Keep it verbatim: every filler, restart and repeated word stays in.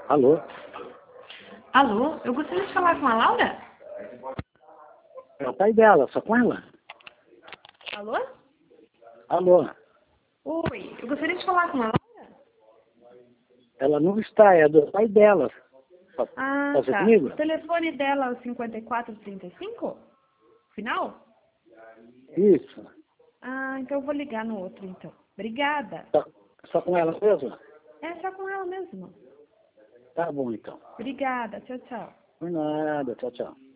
Alô? Alô, eu gostaria de falar com a Laura? É o pai dela, só com ela? Alô? Alô? Oi, eu gostaria de falar com a Laura? Ela não está, é do pai dela. Ah, Pode ser tá. comigo? O telefone dela é o cinquenta e quatro trinta e cinco? Final? Isso. Ah, então eu vou ligar no outro, então. Obrigada. Só, só com ela mesmo? É só com ela mesmo. Tá bom, então. Obrigada. Tchau, tchau. Por nada, tchau, tchau.